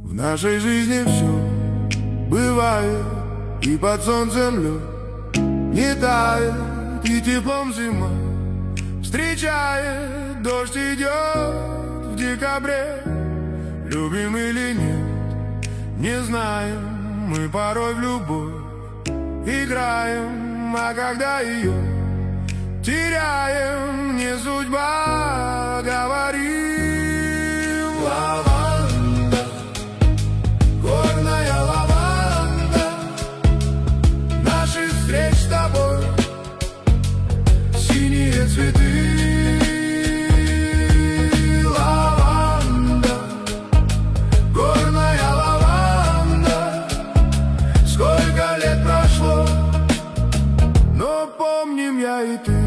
В нашей жизни все бывает, и под солнцем лед не тает, и теплом зима встречает. Дождь идет в декабре, любим или нет, не знаем. Мы порой в любовь играем, а когда ее теряем, не судьба, говорим. Лаванда, горная лаванда, наших встреч с тобой синие цветы. Лаванда, горная лаванда, сколько лет прошло, но помним я и ты.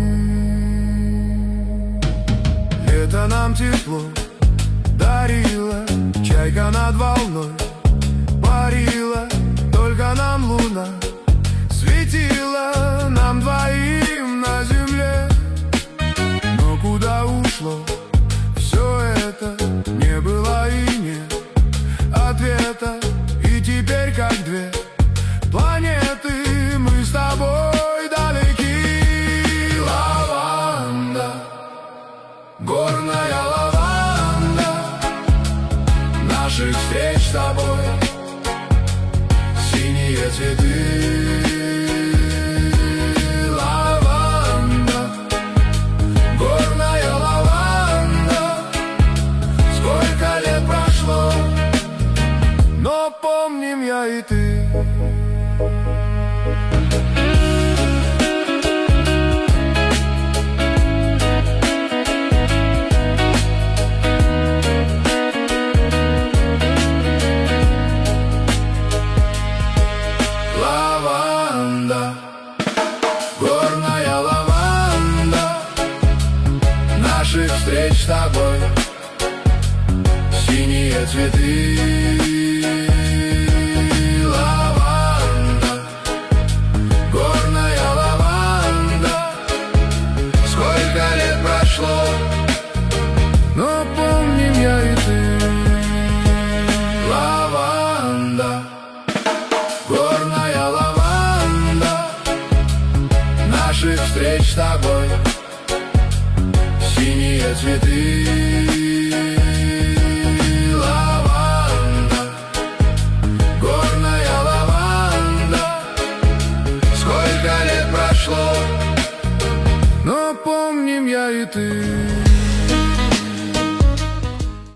Лето нам тепло дарила, чайка над волной парила, только нам луна светила, нам двоим на земле. Но куда ушло все это, не было и нет ответа. И теперь как две планеты мы с тобой далеки. Лаванда, горная лаванда, наших встреч с тобой синие цветы. Лаванда, горная лаванда, сколько лет прошло, но помним я и ты. Лаванда, горная лаванда, наших встреч с тобой синие цветы.